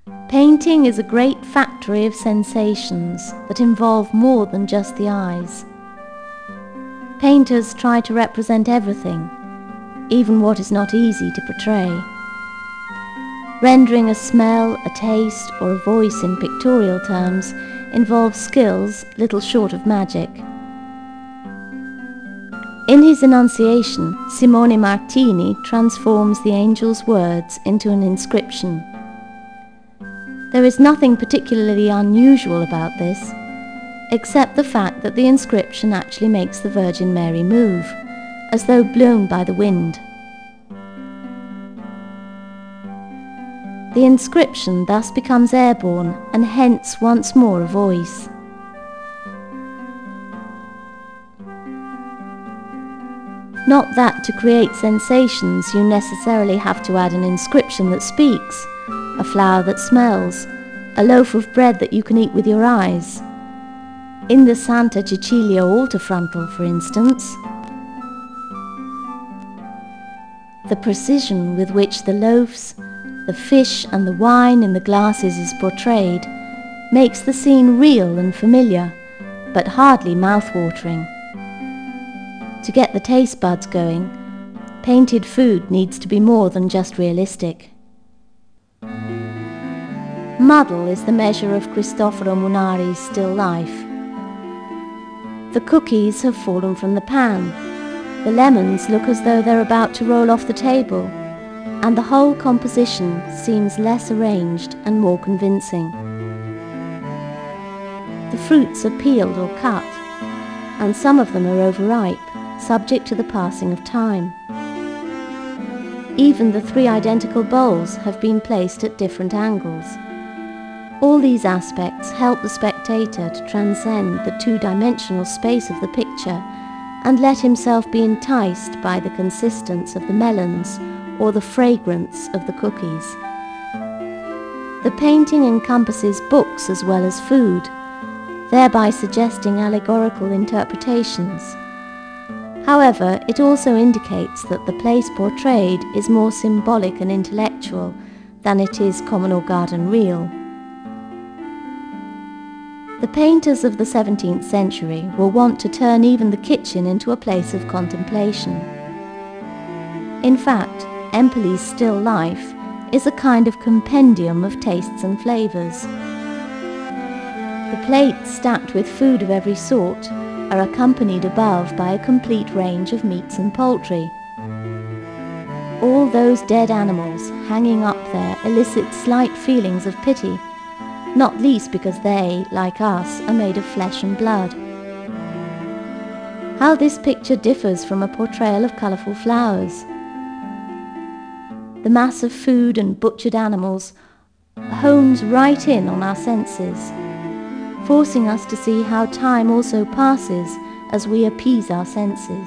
Painting is a great factory of sensations that involve more than just the eyes. Painters try to represent everything, even what is not easy to portray. Rendering a smell, a taste, or a voice in pictorial terms involves skills little short of magic. In his Annunciation, Simone Martini transforms the angel's words into an inscription. There is nothing particularly unusual about this, except the fact that the inscription actually makes the Virgin Mary move, as though blown by the wind. The inscription thus becomes airborne and hence once more a voice. Not that to create sensations you necessarily have to add an inscription that speaks, a flower that smells, a loaf of bread that you can eat with your eyes. In the Santa Cecilia altar frontal, for instance, the precision with which the loaves, the fish and the wine in the glasses is portrayed makes the scene real and familiar, but hardly mouth-watering. To get the taste buds going, painted food needs to be more than just realistic. Muddle is the measure of Cristoforo Munari's still life. The cookies have fallen from the pan, the lemons look as though they're about to roll off the table, and the whole composition seems less arranged and more convincing. The fruits are peeled or cut, and some of them are overripe, subject to the passing of time. Even the 3 identical bowls have been placed at different angles. All these aspects help the spectator to transcend the 2-dimensional space of the picture and let himself be enticed by the consistence of the melons or the fragrance of the cookies. The painting encompasses books as well as food, thereby suggesting allegorical interpretations. However, it also indicates that the place portrayed is more symbolic and intellectual than it is common or garden real. The painters of the 17th century were wont to turn even the kitchen into a place of contemplation. In fact, Empoli's still life is a kind of compendium of tastes and flavours. The plates stacked with food of every sort are accompanied above by a complete range of meats and poultry. All those dead animals hanging up there elicit slight feelings of pity, not least because they, like us, are made of flesh and blood. How this picture differs from a portrayal of colourful flowers. The mass of food and butchered animals hones right in on our senses, forcing us to see how time also passes as we appease our senses.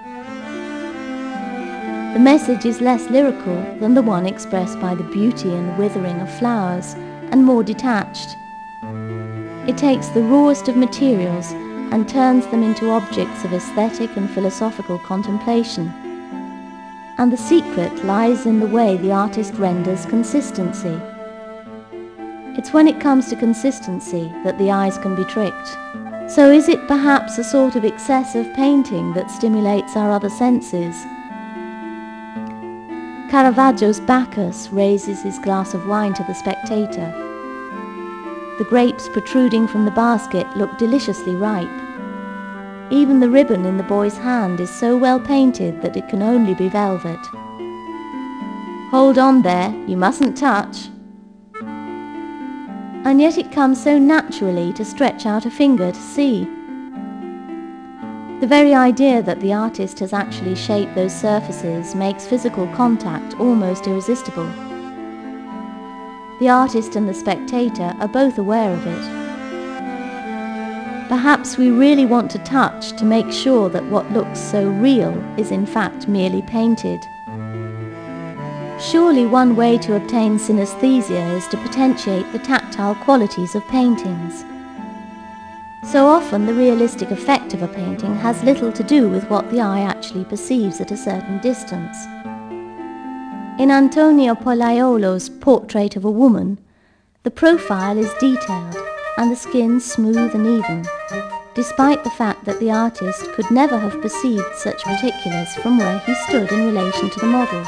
The message is less lyrical than the one expressed by the beauty and withering of flowers, and more detached. It takes the rawest of materials and turns them into objects of aesthetic and philosophical contemplation. And the secret lies in the way the artist renders consistency. It's when it comes to consistency that the eyes can be tricked. So is it perhaps a sort of excessive painting that stimulates our other senses? Caravaggio's Bacchus raises his glass of wine to the spectator. The grapes protruding from the basket look deliciously ripe. Even the ribbon in the boy's hand is so well painted that it can only be velvet. Hold on there, you mustn't touch. And yet it comes so naturally to stretch out a finger to see. The very idea that the artist has actually shaped those surfaces makes physical contact almost irresistible. The artist and the spectator are both aware of it. Perhaps we really want to touch to make sure that what looks so real is in fact merely painted. Surely one way to obtain synesthesia is to potentiate the tactile qualities of paintings. So often the realistic effect of a painting has little to do with what the eye actually perceives at a certain distance. In Antonio Pollaiolo's Portrait of a Woman, The profile is detailed and the skin smooth and even, despite the fact that the artist could never have perceived such particulars from where he stood in relation to the model.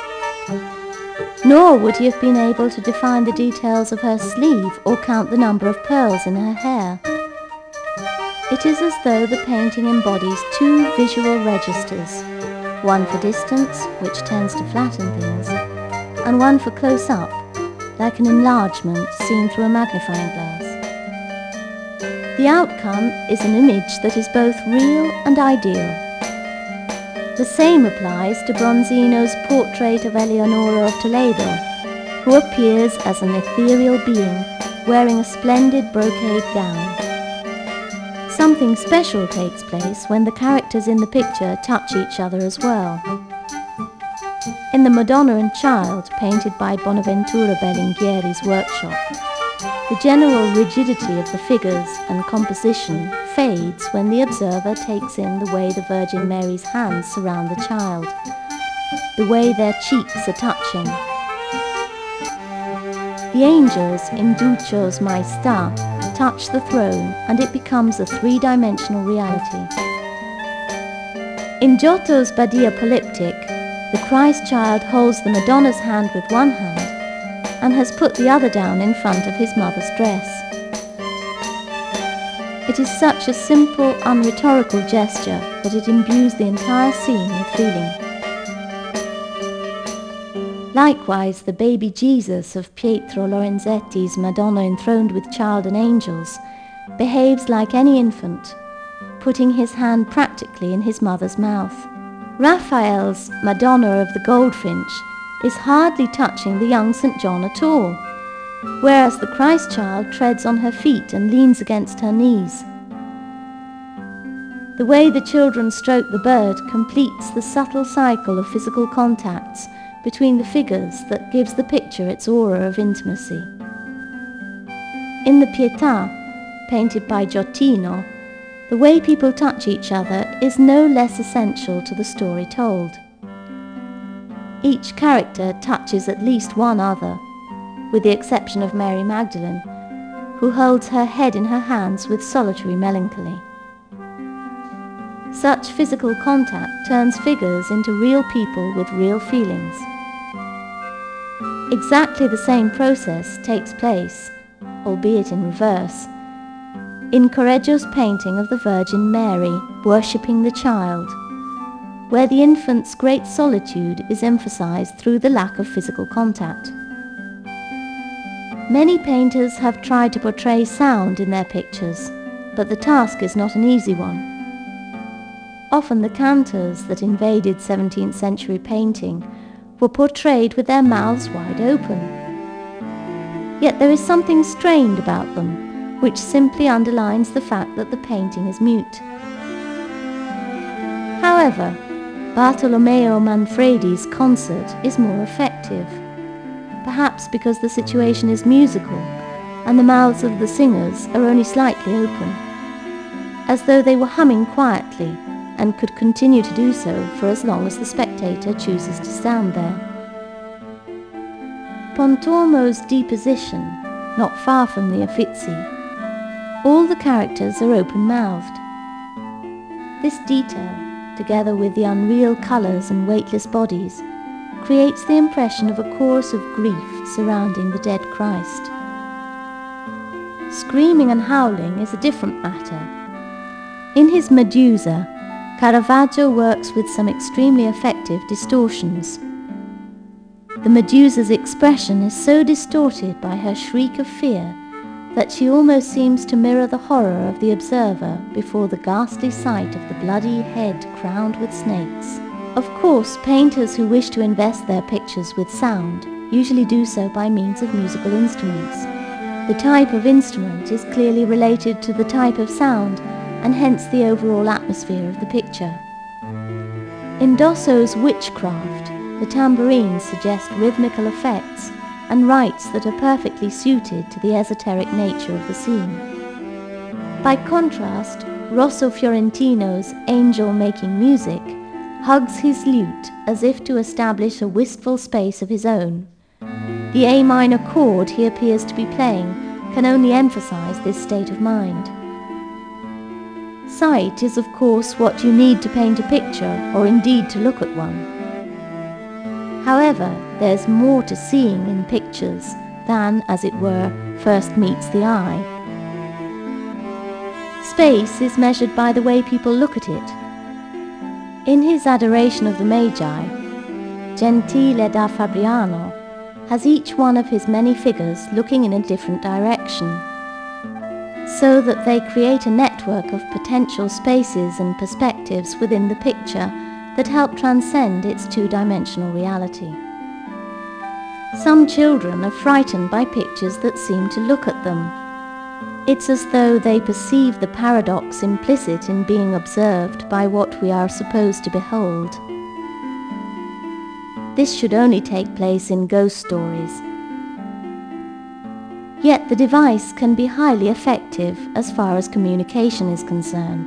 Nor would he have been able to define the details of her sleeve or count the number of pearls in her hair. It is as though the painting embodies two visual registers, one for distance, which tends to flatten things, and one for close-up, like an enlargement seen through a magnifying glass. The outcome is an image that is both real and ideal. The same applies to Bronzino's portrait of Eleonora of Toledo, who appears as an ethereal being wearing a splendid brocade gown. Something special takes place when the characters in the picture touch each other as well. In the Madonna and Child, painted by Bonaventura Berlinghieri's workshop, the general rigidity of the figures and composition fades when the observer takes in the way the Virgin Mary's hands surround the child, the way their cheeks are touching. The angels in Duccio's Maestà touch the throne and it becomes a three-dimensional reality. In Giotto's Badia Polyptych, the Christ child holds the Madonna's hand with one hand and has put the other down in front of his mother's dress. It is such a simple, unrhetorical gesture that it imbues the entire scene with feeling. Likewise, the baby Jesus of Pietro Lorenzetti's Madonna enthroned with child and angels behaves like any infant, putting his hand practically in his mother's mouth. Raphael's Madonna of the Goldfinch is hardly touching the young St. John at all, whereas the Christ child treads on her feet and leans against her knees. The way the children stroke the bird completes the subtle cycle of physical contacts between the figures that gives the picture its aura of intimacy. In the Pietà, painted by Giottino, the way people touch each other is no less essential to the story told. Each character touches at least one other, with the exception of Mary Magdalene, who holds her head in her hands with solitary melancholy. Such physical contact turns figures into real people with real feelings. Exactly the same process takes place, albeit in reverse, in Correggio's painting of the Virgin Mary worshipping the child, where the infant's great solitude is emphasized through the lack of physical contact. Many painters have tried to portray sound in their pictures, but the task is not an easy one. Often the cantors that invaded 17th century painting were portrayed with their mouths wide open. Yet there is something strained about them, which simply underlines the fact that the painting is mute. However, Bartolomeo Manfredi's Concert is more effective, perhaps because the situation is musical and the mouths of the singers are only slightly open, as though they were humming quietly and could continue to do so for as long as the spectator chooses to stand there. Pontormo's Deposition, not far from the Uffizi, all the characters are open-mouthed. This detail, together with the unreal colours and weightless bodies, creates the impression of a chorus of grief surrounding the dead Christ. Screaming and howling is a different matter. In his Medusa, Caravaggio works with some extremely effective distortions. The Medusa's expression is so distorted by her shriek of fear that she almost seems to mirror the horror of the observer before the ghastly sight of the bloody head crowned with snakes. Of course, painters who wish to invest their pictures with sound usually do so by means of musical instruments. The type of instrument is clearly related to the type of sound and hence the overall atmosphere of the picture. In Dosso's Witchcraft, the tambourines suggest rhythmical effects and rites that are perfectly suited to the esoteric nature of the scene. By contrast, Rosso Fiorentino's Angel Making Music hugs his lute as if to establish a wistful space of his own, The A minor chord he appears to be playing can only emphasize this state of mind. Sight is, of course, what you need to paint a picture, or indeed to look at one. However, there's more to seeing in pictures than, as it were, first meets the eye. Space is measured by the way people look at it. In his adoration of the Magi, Gentile da Fabriano has each one of his many figures looking in a different direction, so that they create a network of potential spaces and perspectives within the picture that help transcend its two-dimensional reality. Some children are frightened by pictures that seem to look at them. It's as though they perceive the paradox implicit in being observed by what we are supposed to behold. This should only take place in ghost stories. Yet the device can be highly effective as far as communication is concerned.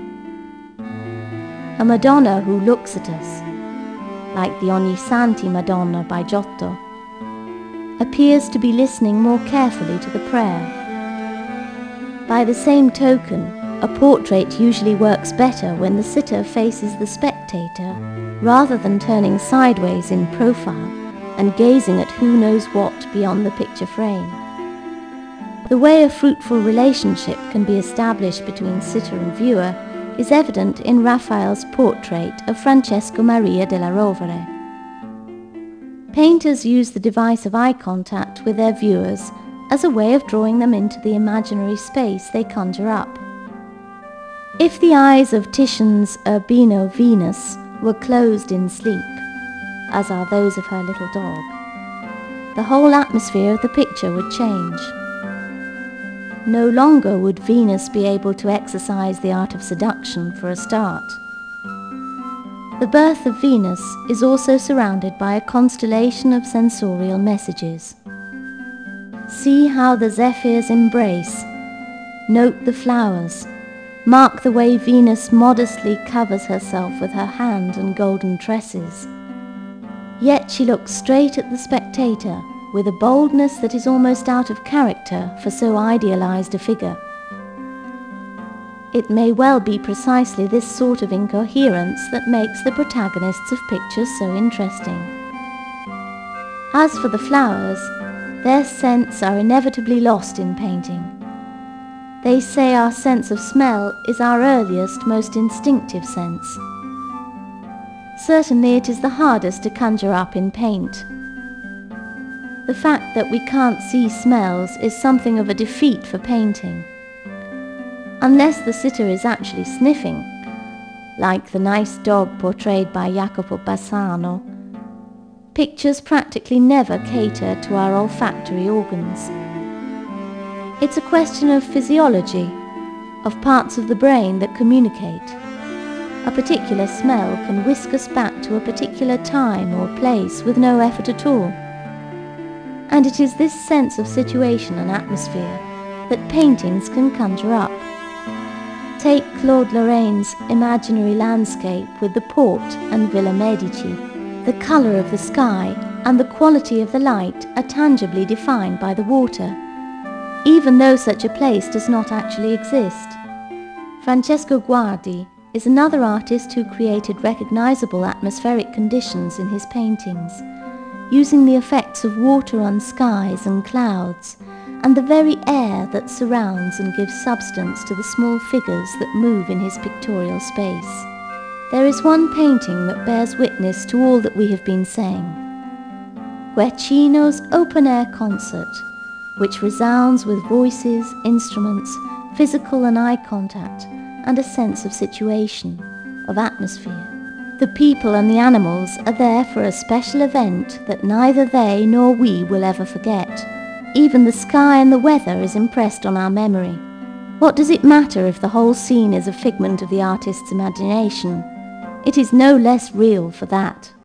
A Madonna who looks at us, like the Ognissanti Madonna by Giotto, appears to be listening more carefully to the prayer. By the same token, a portrait usually works better when the sitter faces the spectator rather than turning sideways in profile and gazing at who knows what beyond the picture frame. The way a fruitful relationship can be established between sitter and viewer is evident in Raphael's portrait of Francesco Maria della Rovere. Painters use the device of eye contact with their viewers as a way of drawing them into the imaginary space they conjure up. If the eyes of Titian's Urbino Venus were closed in sleep, as are those of her little dog, the whole atmosphere of the picture would change. No longer would Venus be able to exercise the art of seduction for a start. The birth of Venus is also surrounded by a constellation of sensorial messages. See how the zephyrs embrace, note the flowers, mark the way Venus modestly covers herself with her hand and golden tresses. Yet she looks straight at the spectator with a boldness that is almost out of character for so idealized a figure. It may well be precisely this sort of incoherence that makes the protagonists of pictures so interesting. As for the flowers, their scents are inevitably lost in painting. They say our sense of smell is our earliest, most instinctive sense. Certainly it is the hardest to conjure up in paint. The fact that we can't see smells is something of a defeat for painting. Unless the sitter is actually sniffing, like the nice dog portrayed by Jacopo Bassano, pictures practically never cater to our olfactory organs. It's a question of physiology, of parts of the brain that communicate. A particular smell can whisk us back to a particular time or place with no effort at all. And it is this sense of situation and atmosphere that paintings can conjure up. Take Claude Lorrain's imaginary landscape with the port and Villa Medici. The colour of the sky and the quality of the light are tangibly defined by the water, even though such a place does not actually exist. Francesco Guardi is another artist who created recognizable atmospheric conditions in his paintings, using the effects of water on skies and clouds, and the very air that surrounds and gives substance to the small figures that move in his pictorial space. There is one painting that bears witness to all that we have been saying. Guercino's open-air concert, which resounds with voices, instruments, physical and eye contact, and a sense of situation, of atmosphere. The people and the animals are there for a special event that neither they nor we will ever forget. Even the sky and the weather is impressed on our memory. What does it matter if the whole scene is a figment of the artist's imagination? It is no less real for that.